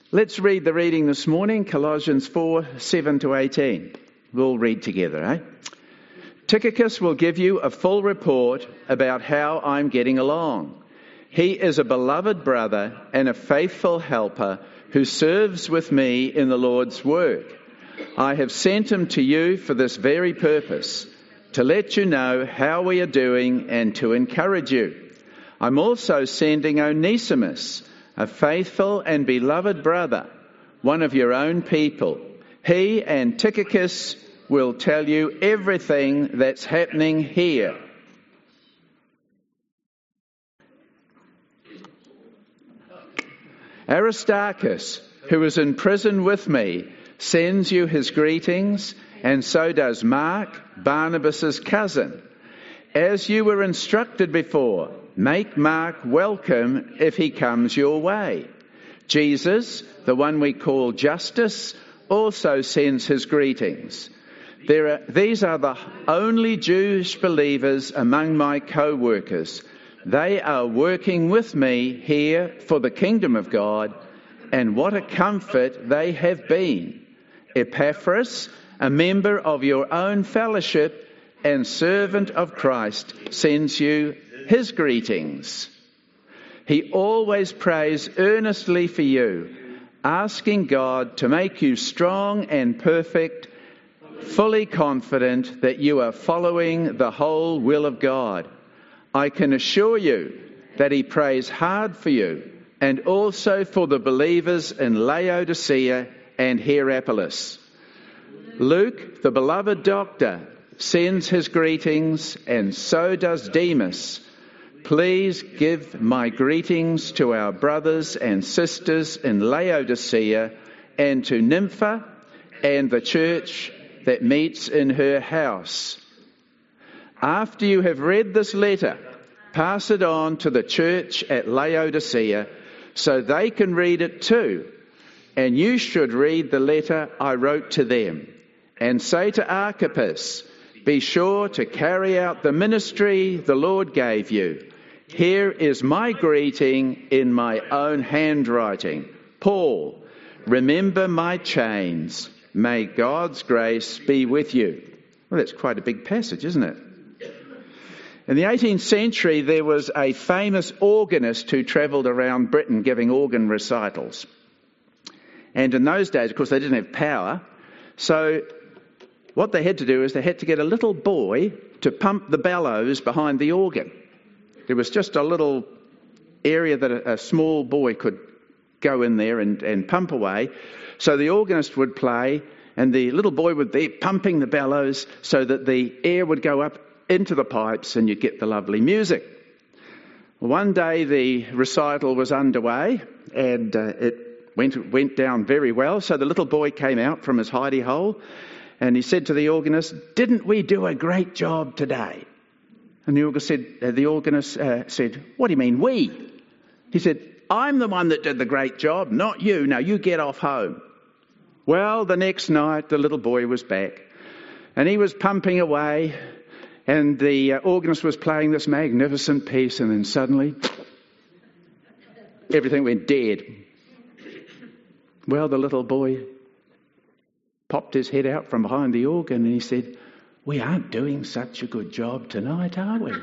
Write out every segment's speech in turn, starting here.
Let's read the reading this morning, Colossians 4:7-18. We'll read together, eh? Tychicus will give you a full report about how I'm getting along. He is a beloved brother and a faithful helper who serves with me in the Lord's work. I have sent him to you for this very purpose, to let you know how we are doing and to encourage you. I'm also sending Onesimus, a faithful and beloved brother, one of your own people. He and Tychicus will tell you everything that's happening here. Aristarchus, who is in prison with me, sends you his greetings, and so does Mark, Barnabas' cousin. As you were instructed before, make Mark welcome if he comes your way. Jesus, the one we call Justus, also sends his greetings. These are the only Jewish believers among my co-workers. They are working with me here for the kingdom of God, and what a comfort they have been. Epaphras, a member of your own fellowship and servant of Christ, sends you his greetings. He always prays earnestly for you, asking God to make you strong and perfect, fully confident that you are following the whole will of God. I can assure you that he prays hard for you and also for the believers in Laodicea and Hierapolis. Luke, the beloved doctor, sends his greetings, and so does Demas. Please give my greetings to our brothers and sisters in Laodicea and to Nympha and the church that meets in her house. After you have read this letter, pass it on to the church at Laodicea so they can read it too. And you should read the letter I wrote to them. And say to Archippus, be sure to carry out the ministry the Lord gave you. Here is my greeting in my own handwriting. Paul, remember my chains. May God's grace be with you. Well, that's quite a big passage, isn't it? In the 18th century, there was a famous organist who travelled around Britain giving organ recitals. And in those days, of course, they didn't have power. So what they had to do is they had to get a little boy to pump the bellows behind the organ. There was just a little area that a small boy could go in there and pump away. So the organist would play and the little boy would be pumping the bellows so that the air would go up into the pipes and you'd get the lovely music. One day the recital was underway and it went down very well. So the little boy came out from his hidey hole and he said to the organist, "Didn't we do a great job today?" And the organist said, "What do you mean, we?" He said, "I'm the one that did the great job, not you. Now you get off home." Well, the next night the little boy was back and he was pumping away and the organist was playing this magnificent piece, and then suddenly everything went dead. Well, the little boy popped his head out from behind the organ and he said, "We aren't doing such a good job tonight, are we?"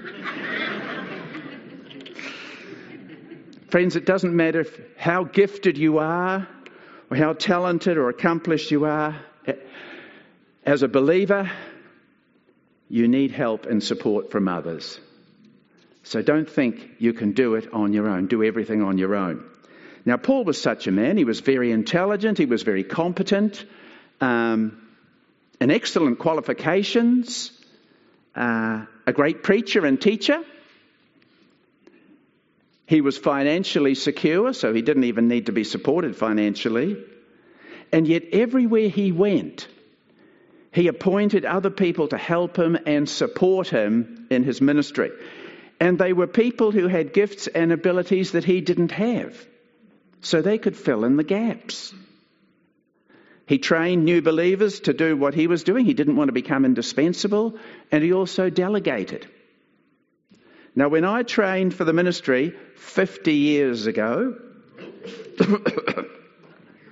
Friends, it doesn't matter how gifted you are or how talented or accomplished you are. As a believer, you need help and support from others. So don't think you can do it on your own. Do everything on your own. Now, Paul was such a man. He was very intelligent. He was very competent. And excellent qualifications. A great preacher and teacher. He was financially secure, so he didn't even need to be supported financially. And yet everywhere he went, he appointed other people to help him and support him in his ministry. And they were people who had gifts and abilities that he didn't have, so they could fill in the gaps. He trained new believers to do what he was doing. He didn't want to become indispensable, and he also delegated. Now, when I trained for the ministry 50 years ago,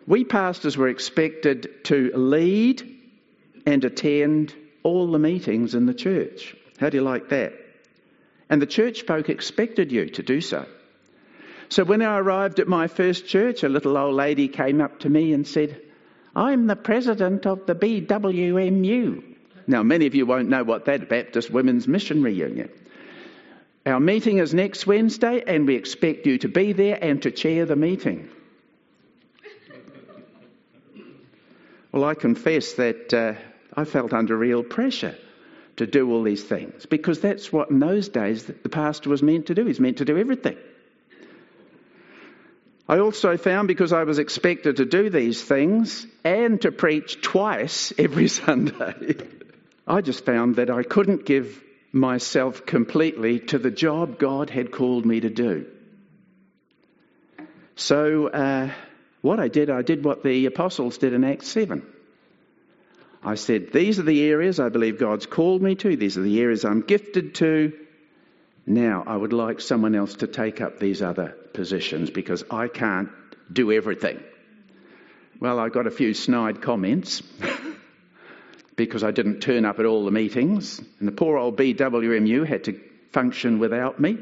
we pastors were expected to lead and attend all the meetings in the church. How do you like that? And the church folk expected you to do so. So when I arrived at my first church, a little old lady came up to me and said, "I'm the president of the BWMU." Now, many of you won't know what that is, Baptist Women's Missionary Union. "Our meeting is next Wednesday and we expect you to be there and to chair the meeting." Well, I confess that I felt under real pressure to do all these things, because that's what in those days the pastor was meant to do. He's meant to do everything. I also found, because I was expected to do these things and to preach twice every Sunday, I just found that I couldn't give myself completely to the job God had called me to do. So what I did what the apostles did in Acts 7. I said, these are the areas I believe God's called me to. These are the areas I'm gifted to. Now I would like someone else to take up these other positions because I can't do everything. Well, I got a few snide comments because I didn't turn up at all the meetings, and the poor old BWMU had to function without me.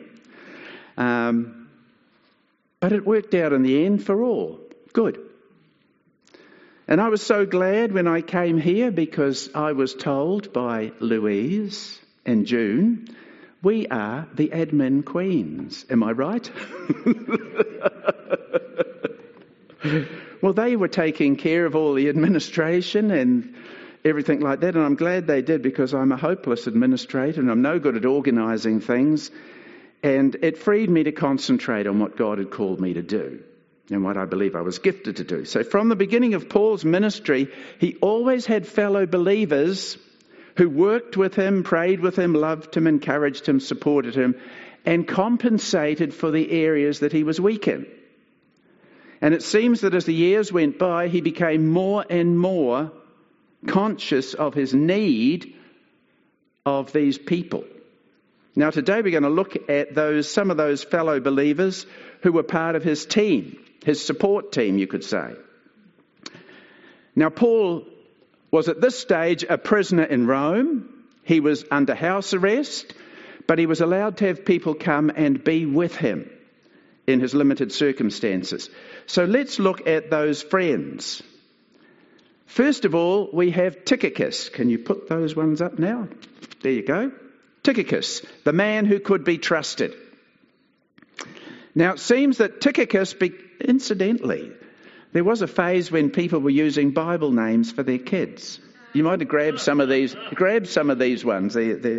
But it worked out in the end for all. Good. And I was so glad when I came here, because I was told by Louise and June, we are the admin queens. Am I right? Well, they were taking care of all the administration and everything like that, and I'm glad they did, because I'm a hopeless administrator and I'm no good at organising things, and it freed me to concentrate on what God had called me to do and what I believe I was gifted to do. So from the beginning of Paul's ministry, he always had fellow believers who worked with him, prayed with him, loved him, encouraged him, supported him, and compensated for the areas that he was weak in. And it seems that as the years went by, he became more and more conscious of his need of these people. Now today we're going to look at some of those fellow believers who were part of his team, his support team, you could say. Now Paul was at this stage a prisoner in Rome. He was under house arrest, but he was allowed to have people come and be with him in his limited circumstances. So let's look at those friends. First of all, we have Tychicus. Can you put those ones up now? There you go. Tychicus, the man who could be trusted. Now it seems that Tychicus, incidentally, there was a phase when people were using Bible names for their kids. You might have grabbed some of these. Grab some of these ones. They're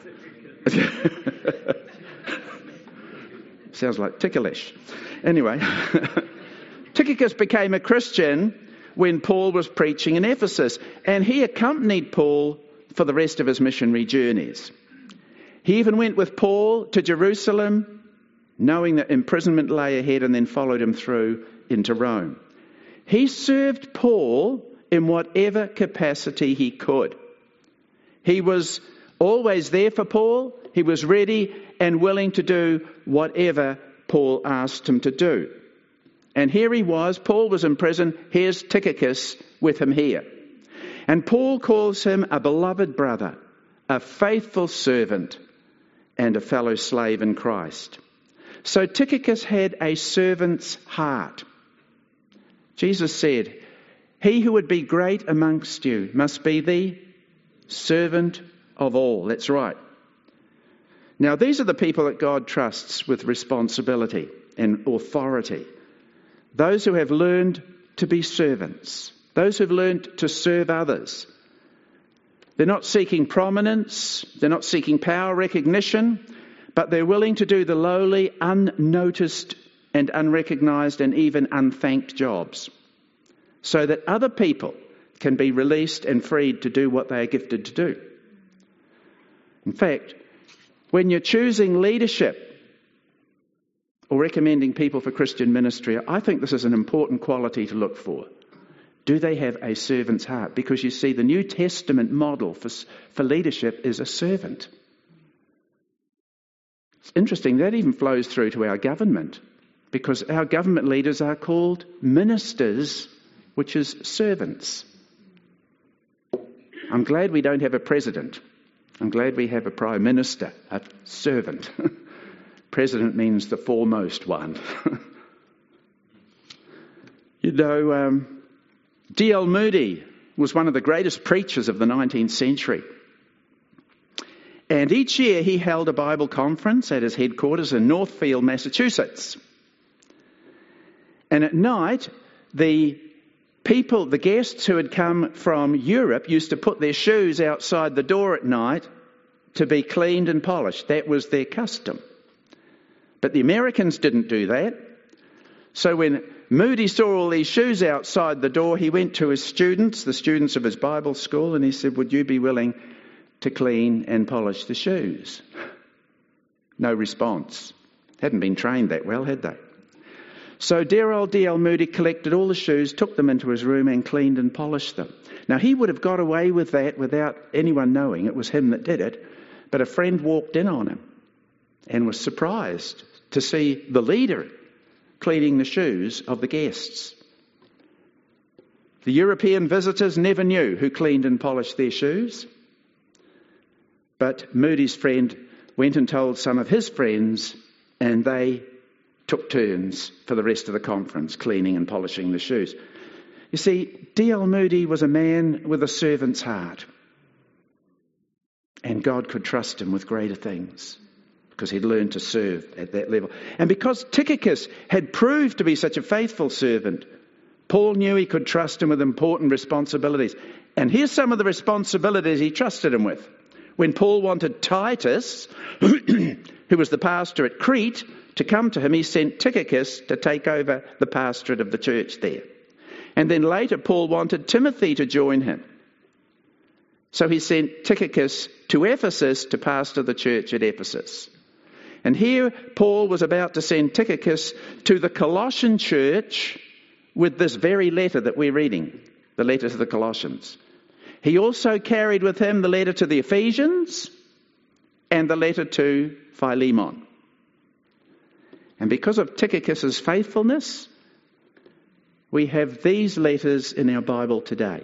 sounds like ticklish. Anyway, Tychicus became a Christian when Paul was preaching in Ephesus, and he accompanied Paul for the rest of his missionary journeys. He even went with Paul to Jerusalem, knowing that imprisonment lay ahead, and then followed him through into Rome. He served Paul in whatever capacity he could. He was always there for Paul. He was ready and willing to do whatever Paul asked him to do. And here he was, Paul was in prison, here's Tychicus with him here. And Paul calls him a beloved brother, a faithful servant, and a fellow slave in Christ. So Tychicus had a servant's heart. Jesus said, he who would be great amongst you must be the servant of all. That's right. Now these are the people that God trusts with responsibility and authority. Those who have learned to be servants. Those who have learned to serve others. They're not seeking prominence. They're not seeking power recognition. But they're willing to do the lowly, unnoticed and unrecognised and even unthanked jobs, so that other people can be released and freed to do what they are gifted to do. In fact, when you're choosing leadership or recommending people for Christian ministry, I think this is an important quality to look for. Do they have a servant's heart? Because you see, the New Testament model for leadership is a servant. It's interesting, that even flows through to our government, because our government leaders are called ministers which is servants. I'm glad we don't have a president. I'm glad we have a prime minister, a servant. President means the foremost one. D.L. Moody was one of the greatest preachers of the 19th century. And each year he held a Bible conference at his headquarters in Northfield, Massachusetts. And at night, the guests who had come from Europe used to put their shoes outside the door at night to be cleaned and polished. That was their custom. But the Americans didn't do that. So when Moody saw all these shoes outside the door, he went to his students, the students of his Bible school, and he said, "Would you be willing to clean and polish the shoes?" No response. Hadn't been trained that well, had they? So dear old D.L. Moody collected all the shoes, took them into his room and cleaned and polished them. Now he would have got away with that without anyone knowing it was him that did it, but a friend walked in on him and was surprised to see the leader cleaning the shoes of the guests. The European visitors never knew who cleaned and polished their shoes, but Moody's friend went and told some of his friends, and they took turns for the rest of the conference, cleaning and polishing the shoes. You see, D.L. Moody was a man with a servant's heart. And God could trust him with greater things because he'd learned to serve at that level. And because Tychicus had proved to be such a faithful servant, Paul knew he could trust him with important responsibilities. And here's some of the responsibilities he trusted him with. When Paul wanted Titus, who was the pastor at Crete, to come to him, he sent Tychicus to take over the pastorate of the church there. And then later Paul wanted Timothy to join him. So he sent Tychicus to Ephesus to pastor the church at Ephesus. And here Paul was about to send Tychicus to the Colossian church with this very letter that we're reading, the letter to the Colossians. He also carried with him the letter to the Ephesians and the letter to Philemon. And because of Tychicus' faithfulness, we have these letters in our Bible today.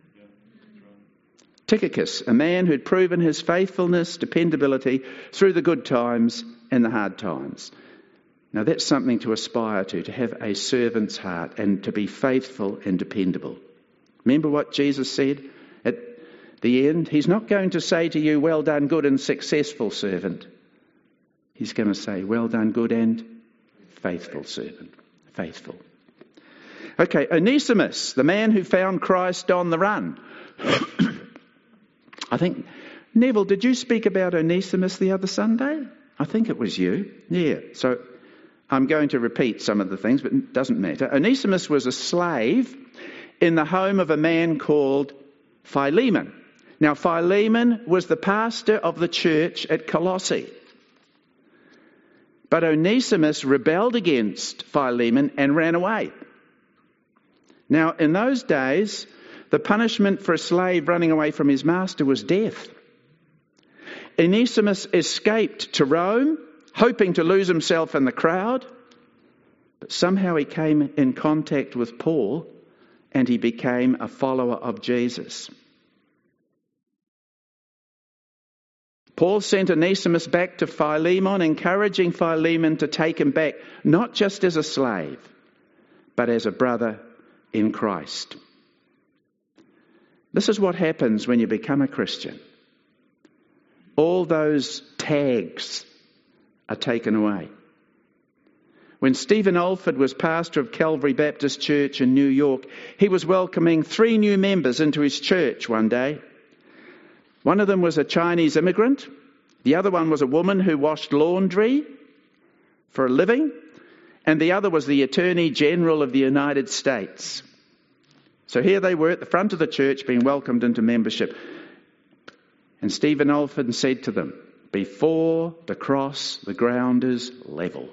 Tychicus, a man who'd proven his faithfulness, dependability through the good times and the hard times. Now that's something to aspire to have a servant's heart and to be faithful and dependable. Remember what Jesus said at the end? He's not going to say to you, "Well done, good and successful servant." He's going to say, "Well done, good and faithful servant." Faithful. Okay, Onesimus, the man who found Christ on the run. I think, Neville, did you speak about Onesimus the other Sunday? I think it was you. Yeah, so I'm going to repeat some of the things, but it doesn't matter. Onesimus was a slave in the home of a man called Philemon. Now, Philemon was the pastor of the church at Colossae. But Onesimus rebelled against Philemon and ran away. Now, in those days, the punishment for a slave running away from his master was death. Onesimus escaped to Rome, hoping to lose himself in the crowd, but somehow he came in contact with Paul and he became a follower of Jesus. Paul sent Onesimus back to Philemon, encouraging Philemon to take him back, not just as a slave, but as a brother in Christ. This is what happens when you become a Christian. All those tags are taken away. When Stephen Alford was pastor of Calvary Baptist Church in New York, he was welcoming 3 new members into his church one day. One of them was a Chinese immigrant. The other one was a woman who washed laundry for a living. And the other was the Attorney General of the United States. So here they were at the front of the church being welcomed into membership. And Stephen Alford said to them, "Before the cross, the ground is level."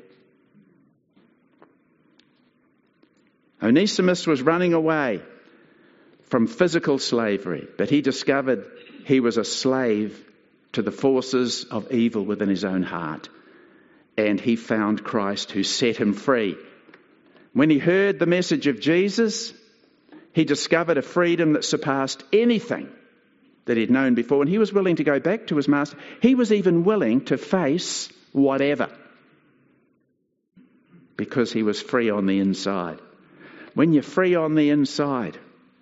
Onesimus was running away from physical slavery, but he discovered he was a slave to the forces of evil within his own heart. And he found Christ who set him free. When he heard the message of Jesus, He discovered a freedom that surpassed anything that he'd known before, and he was willing to go back to his master. He was even willing to face whatever, because he was free on the inside. When you're free on the inside,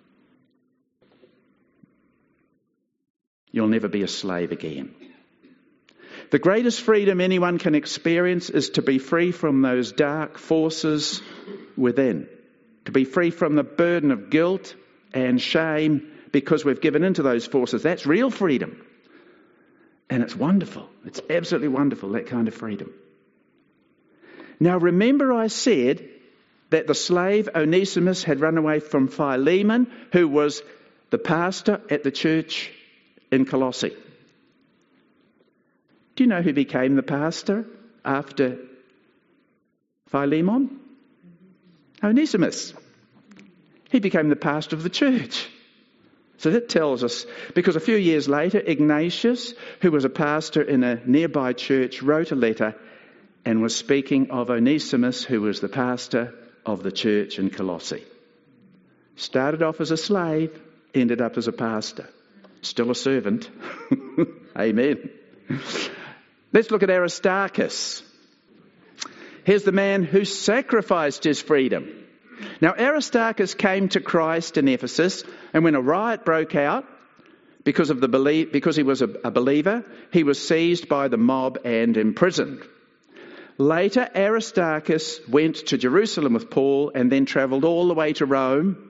you'll never be a slave again. The greatest freedom anyone can experience is to be free from those dark forces within, to be free from the burden of guilt and shame because we've given into those forces. That's real freedom. And it's wonderful. It's absolutely wonderful, that kind of freedom. Now remember, I said that the slave Onesimus had run away from Philemon, who was the pastor at the church in Colossae. Do you know who became the pastor after Philemon? Onesimus. He became the pastor of the church. So that tells us, because a few years later, Ignatius, who was a pastor in a nearby church, wrote a letter and was speaking of Onesimus, who was the pastor of the church in Colossae. Started off as a slave, ended up as a pastor. Still a servant. Amen. Let's look at Aristarchus. Here's the man who sacrificed his freedom. Now, Aristarchus came to Christ in Ephesus, and when a riot broke out because he was a believer, he was seized by the mob and imprisoned. Later, Aristarchus went to Jerusalem with Paul and then travelled all the way to Rome.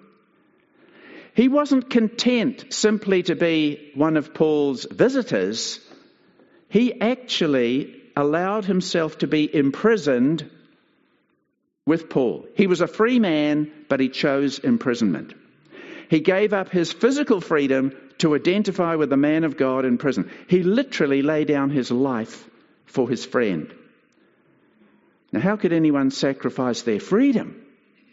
He wasn't content simply to be one of Paul's visitors. He actually allowed himself to be imprisoned with Paul. He was a free man, but he chose imprisonment. He gave up his physical freedom to identify with the man of God in prison. He literally laid down his life for his friend. Now, how could anyone sacrifice their freedom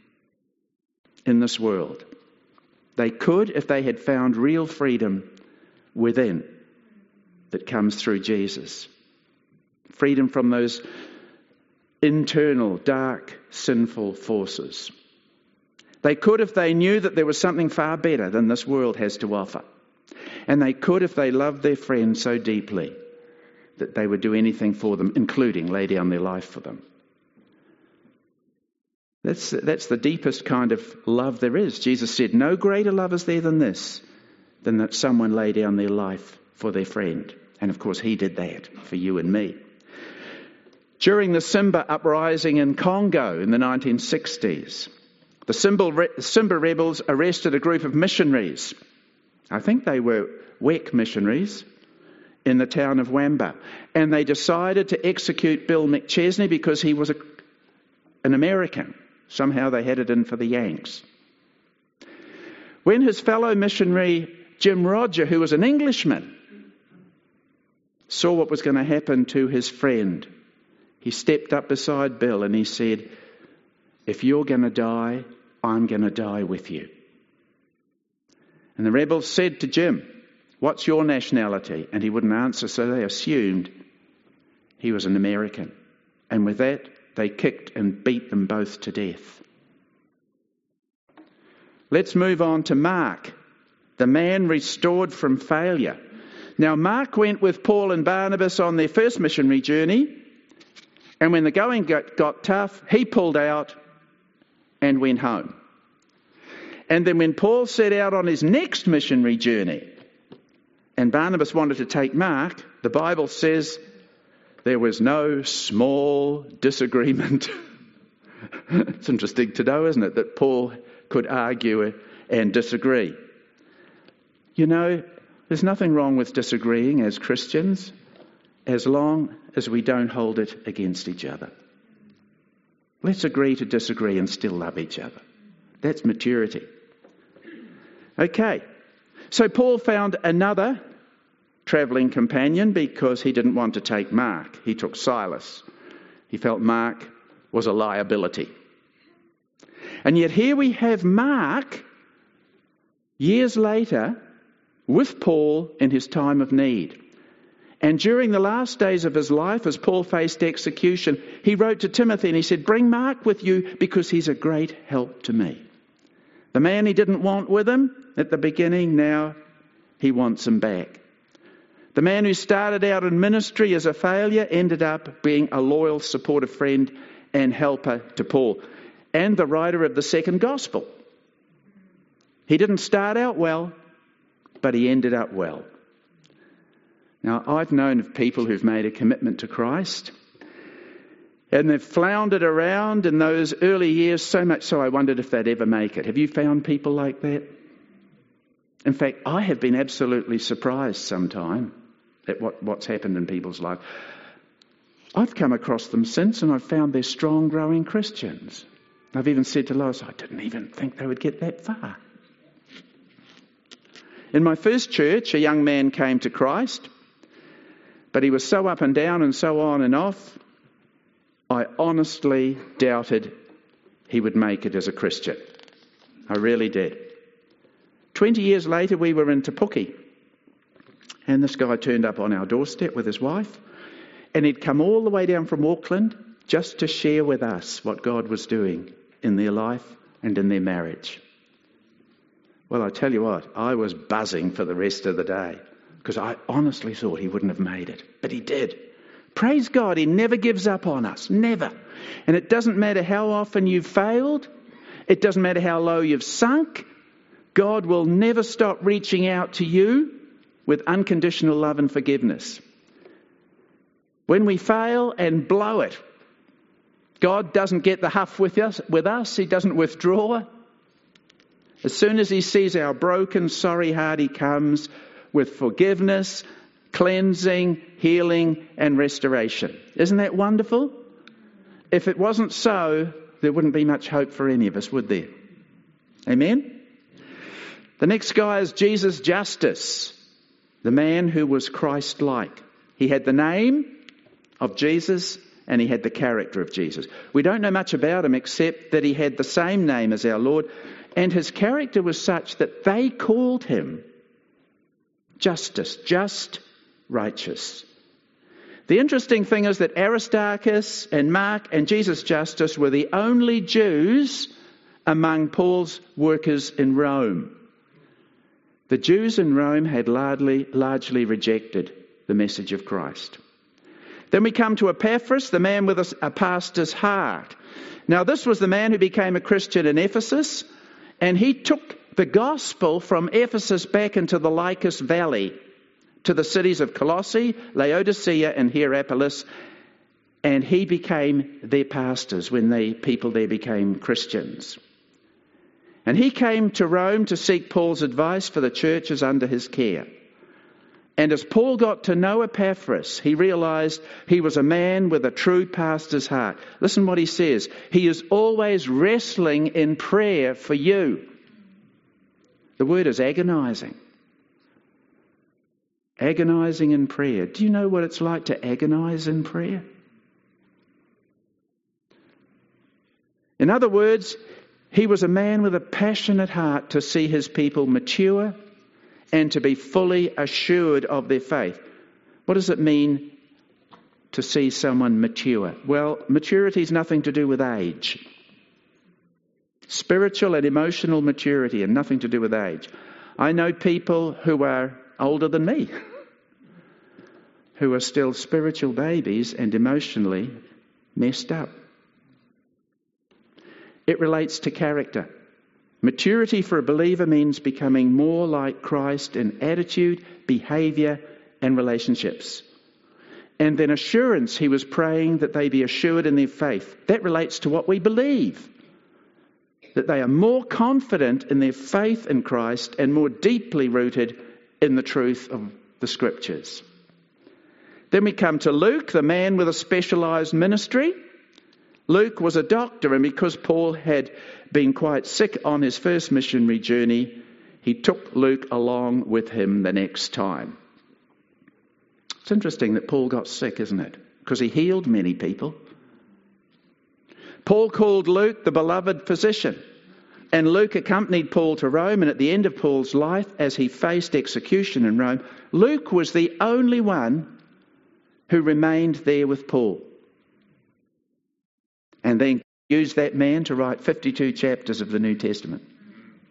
in this world? They could if they had found real freedom within that comes through Jesus. Freedom from those internal, dark, sinful forces. They could if they knew that there was something far better than this world has to offer. And they could if they loved their friend so deeply that they would do anything for them, including lay down their life for them. That's the deepest kind of love there is. Jesus said, no greater love is there than this, than that someone lay down their life for their friend. And of course, he did that for you and me. During the Simba uprising in Congo in the 1960s, the Simba rebels arrested a group of missionaries. I think they were WEC missionaries in the town of Wamba. And they decided to execute Bill McChesney because he was an American. Somehow they had it in for the Yanks. When his fellow missionary, Jim Roger, who was an Englishman, saw what was going to happen to his friend, he stepped up beside Bill and he said, if you're going to die, I'm going to die with you. And the rebels said to Jim, what's your nationality? And he wouldn't answer, so they assumed he was an American. And with that, they kicked and beat them both to death. Let's move on to Mark, the man restored from failure. Now, Mark went with Paul and Barnabas on their first missionary journey, and when the going got tough, he pulled out and went home. And then when Paul set out on his next missionary journey, and Barnabas wanted to take Mark, the Bible says there was no small disagreement. It's interesting to know, isn't it, that Paul could argue and disagree. You know, there's nothing wrong with disagreeing as Christians, as long as we don't hold it against each other. Let's agree to disagree and still love each other. That's maturity. Okay, so Paul found another travelling companion because he didn't want to take Mark. He took Silas. He felt Mark was a liability. And yet here we have Mark, years later, with Paul in his time of need. And during the last days of his life, as Paul faced execution, he wrote to Timothy and he said, bring Mark with you because he's a great help to me. The man he didn't want with him at the beginning, now he wants him back. The man who started out in ministry as a failure ended up being a loyal, supportive friend and helper to Paul, and the writer of the second gospel. He didn't start out well, but he ended up well. Now, I've known of people who've made a commitment to Christ, and they've floundered around in those early years, so much so I wondered if they'd ever make it. Have you found people like that? In fact, I have been absolutely surprised sometime at what's happened in people's life. I've come across them since, and I've found they're strong, growing Christians. I've even said to Lois, I didn't even think they would get that far. In my first church, a young man came to Christ, but he was so up and down and so on and off, I honestly doubted he would make it as a Christian. I really did. 20 years later, we were in Te Puke, and this guy turned up on our doorstep with his wife, and he'd come all the way down from Auckland just to share with us what God was doing in their life and in their marriage. Well, I tell you what, I was buzzing for the rest of the day because I honestly thought he wouldn't have made it, but he did. Praise God, he never gives up on us, never. And it doesn't matter how often you've failed, it doesn't matter how low you've sunk, God will never stop reaching out to you with unconditional love and forgiveness. When we fail and blow it, God doesn't get the huff with us. He doesn't withdraw. As soon as he sees our broken, sorry heart, he comes with forgiveness, cleansing, healing, and restoration. Isn't that wonderful? If it wasn't so, there wouldn't be much hope for any of us, would there? Amen? The next guy is Jesus Justus, the man who was Christ-like. He had the name of Jesus and he had the character of Jesus. We don't know much about him except that he had the same name as our Lord, and his character was such that they called him Justus, just, righteous. The interesting thing is that Aristarchus and Mark and Jesus Justus were the only Jews among Paul's workers in Rome. The Jews in Rome had largely rejected the message of Christ. Then we come to Epaphras, the man with a pastor's heart. Now this was the man who became a Christian in Ephesus, and he took the gospel from Ephesus back into the Lycus Valley to the cities of Colossae, Laodicea and Hierapolis, and he became their pastors when the people there became Christians. And he came to Rome to seek Paul's advice for the churches under his care. And as Paul got to know Epaphras, he realized he was a man with a true pastor's heart. Listen what he says. He is always wrestling in prayer for you. The word is agonizing. Agonizing in prayer. Do you know what it's like to agonize in prayer? In other words, he was a man with a passionate heart to see his people mature and to be fully assured of their faith. What does it mean to see someone mature? Well, maturity has nothing to do with age. Spiritual and emotional maturity and nothing to do with age. I know people who are older than me, who are still spiritual babies and emotionally messed up. It relates to character. Maturity for a believer means becoming more like Christ in attitude, behaviour and relationships. And then assurance, he was praying that they be assured in their faith. That relates to what we believe. That they are more confident in their faith in Christ and more deeply rooted in the truth of the Scriptures. Then we come to Luke, the man with a specialised ministry. Luke was a doctor, and because Paul had been quite sick on his first missionary journey, he took Luke along with him the next time. It's interesting that Paul got sick, isn't it? Because he healed many people. Paul called Luke the beloved physician, and Luke accompanied Paul to Rome, and at the end of Paul's life, as he faced execution in Rome, Luke was the only one who remained there with Paul. And then used that man to write 52 chapters of the New Testament.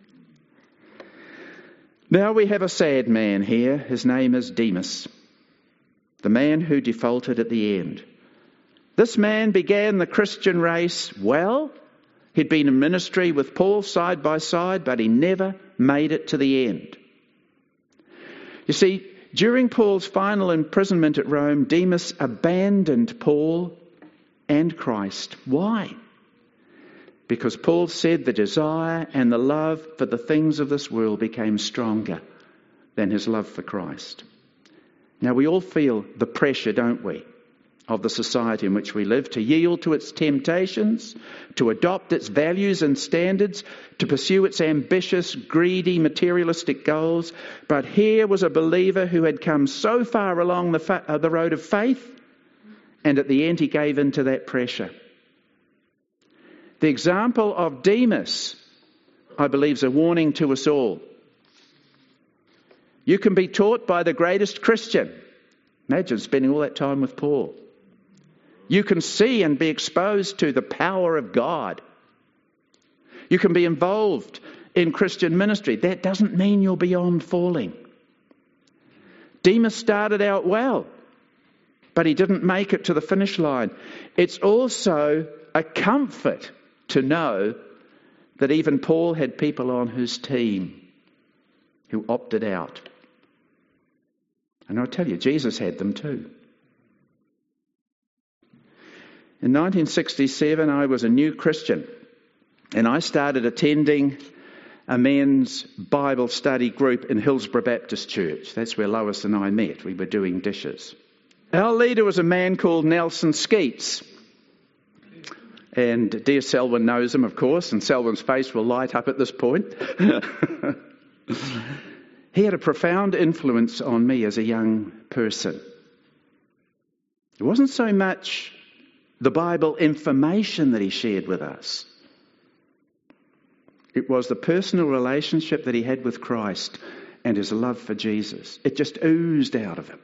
Now we have a sad man here. His name is Demas, the man who defaulted at the end. This man began the Christian race well. He'd been in ministry with Paul side by side, but he never made it to the end. You see, during Paul's final imprisonment at Rome, Demas abandoned Paul and Christ. Why? Because Paul said the desire and the love for the things of this world became stronger than his love for Christ. Now, we all feel the pressure, don't we, of the society in which we live, to yield to its temptations, to adopt its values and standards, to pursue its ambitious, greedy, materialistic goals. But here was a believer who had come so far along the road of faith, and at the end he gave in to that pressure. The example of Demas, I believe, is a warning to us all. You can be taught by the greatest Christian. Imagine spending all that time with Paul. You can see and be exposed to the power of God. You can be involved in Christian ministry. That doesn't mean you're beyond falling. Demas started out well, but he didn't make it to the finish line. It's also a comfort to know that even Paul had people on his team who opted out. And I'll tell you, Jesus had them too. In 1967, I was a new Christian, and I started attending a men's Bible study group in Hillsborough Baptist Church. That's where Lois and I met. We were doing dishes. Our leader was a man called Nelson Skeets. And dear Selwyn knows him, of course, and Selwyn's face will light up at this point. He had a profound influence on me as a young person. It wasn't so much the Bible information that he shared with us. It was the personal relationship that he had with Christ and his love for Jesus. It just oozed out of him.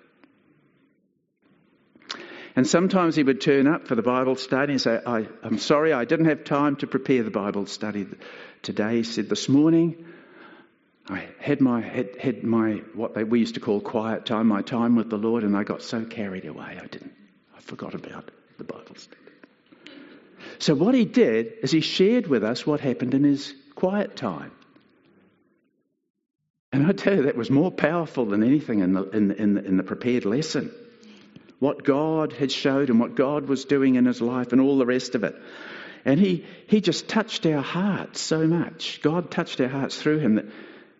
And sometimes he would turn up for the Bible study and say, I'm sorry, I didn't have time to prepare the Bible study today. He said, this morning I had my what we used to call quiet time, my time with the Lord, and I got so carried away I forgot about the Bible study. So what he did is he shared with us what happened in his quiet time. And I tell you, that was more powerful than anything in the prepared lesson. What God had showed him, what God was doing in his life and all the rest of it. And he just touched our hearts so much. God touched our hearts through him. That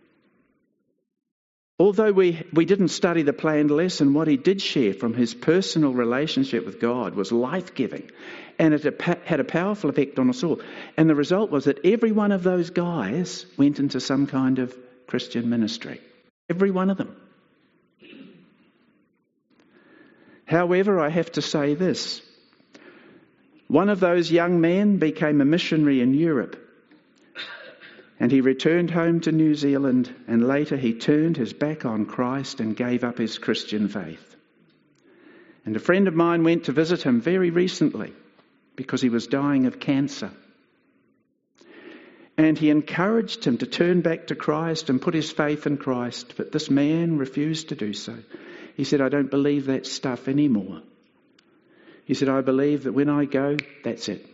although we didn't study the planned lesson, what he did share from his personal relationship with God was life-giving. And it had a powerful effect on us all. And the result was that every one of those guys went into some kind of Christian ministry. Every one of them. However, I have to say this. One of those young men became a missionary in Europe. And he returned home to New Zealand, and later he turned his back on Christ and gave up his Christian faith. And a friend of mine went to visit him very recently because he was dying of cancer. And he encouraged him to turn back to Christ and put his faith in Christ, but this man refused to do so. He said, I don't believe that stuff anymore. He said, I believe that when I go, that's it.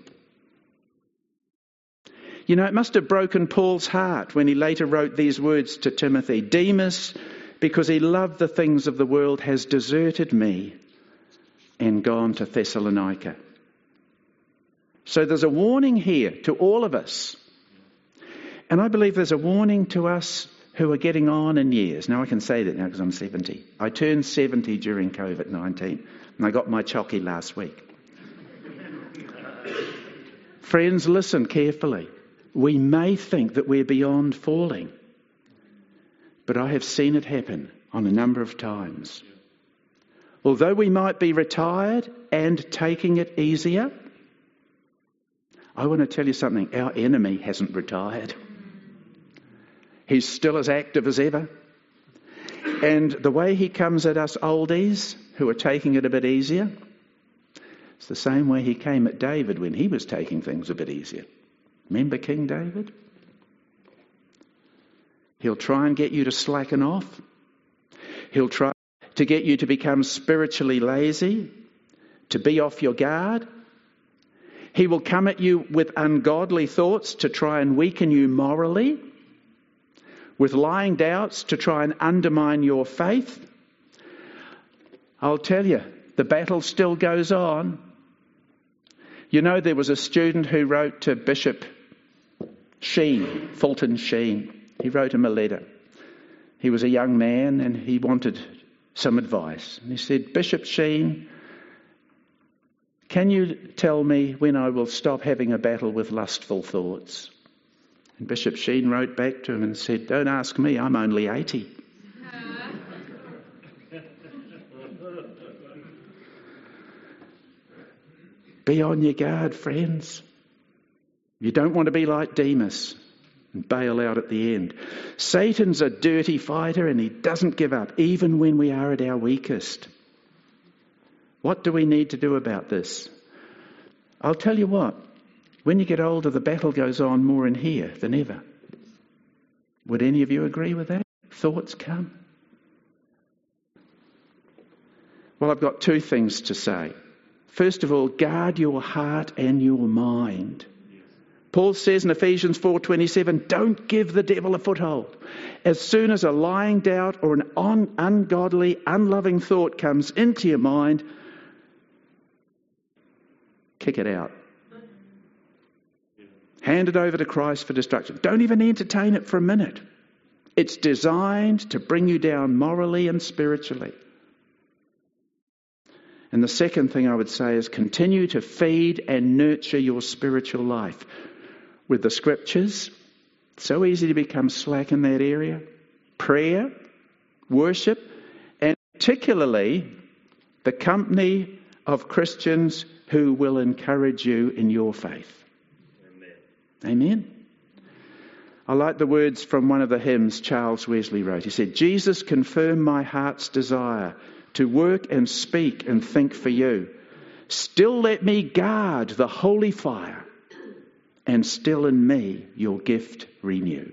You know, it must have broken Paul's heart when he later wrote these words to Timothy. Demas, because he loved the things of the world, has deserted me and gone to Thessalonica. So there's a warning here to all of us. And I believe there's a warning to us who are getting on in years. Now I can say that now because I'm 70. I turned 70 during COVID-19 and I got my chocky last week. Friends, listen carefully. We may think that we're beyond falling, but I have seen it happen on a number of times. Although we might be retired and taking it easier, I want to tell you something. Our enemy hasn't retired. He's still as active as ever. And the way he comes at us oldies who are taking it a bit easier, it's the same way he came at David when he was taking things a bit easier. Remember King David? He'll try and get you to slacken off. He'll try to get you to become spiritually lazy, to be off your guard. He will come at you with ungodly thoughts to try and weaken you morally, with lying doubts to try and undermine your faith. I'll tell you, the battle still goes on. You know, there was a student who wrote to Bishop Sheen, Fulton Sheen. He wrote him a letter. He was a young man and he wanted some advice. And he said, Bishop Sheen, can you tell me when I will stop having a battle with lustful thoughts? And Bishop Sheen wrote back to him and said, don't ask me, I'm only 80. Be on your guard, friends. You don't want to be like Demas and bail out at the end. Satan's a dirty fighter and he doesn't give up, even when we are at our weakest. What do we need to do about this? I'll tell you what, when you get older, the battle goes on more in here than ever. Would any of you agree with that? Thoughts come. Well, I've got two things to say. First of all, guard your heart and your mind. Paul says in Ephesians 4:27, don't give the devil a foothold. As soon as a lying doubt or an ungodly, unloving thought comes into your mind, kick it out. Hand it over to Christ for destruction. Don't even entertain it for a minute. It's designed to bring you down morally and spiritually. And the second thing I would say is continue to feed and nurture your spiritual life with the scriptures. It's so easy to become slack in that area. Prayer, worship, and particularly the company of Christians who will encourage you in your faith. Amen. I like the words from one of the hymns Charles Wesley wrote. He said, Jesus, confirm my heart's desire to work and speak and think for you. Still let me guard the holy fire, and still in me your gift renew.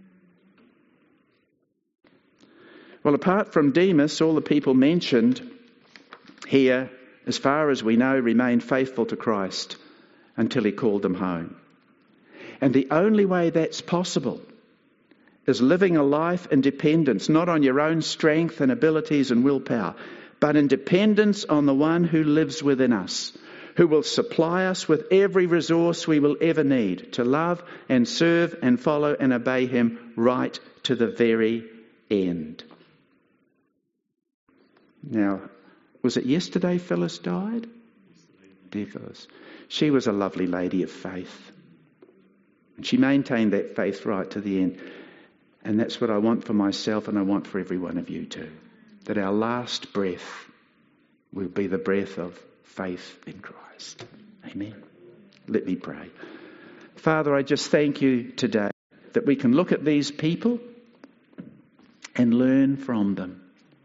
Well, apart from Demas, all the people mentioned here, as far as we know, remained faithful to Christ until he called them home. And the only way that's possible is living a life in dependence, not on your own strength and abilities and willpower, but in dependence on the one who lives within us, who will supply us with every resource we will ever need to love and serve and follow and obey him right to the very end. Now, was it yesterday Phyllis died? Dear Phyllis. She was a lovely lady of faith. And she maintained that faith right to the end. And that's what I want for myself and I want for every one of you too. That our last breath will be the breath of faith in Christ. Amen. Let me pray. Father, I just thank you today that we can look at these people and learn from them.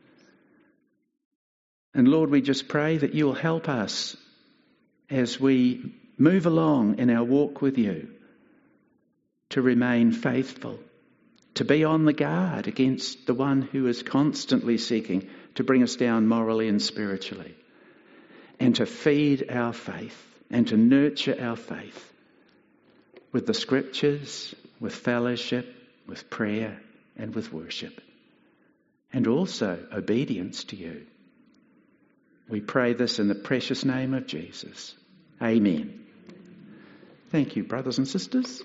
And Lord, we just pray that you'll help us as we move along in our walk with you to remain faithful, to be on the guard against the one who is constantly seeking to bring us down morally and spiritually, and to feed our faith and to nurture our faith with the scriptures, with fellowship, with prayer and with worship, and also obedience to you. We pray this in the precious name of Jesus. Amen. Thank you, brothers and sisters.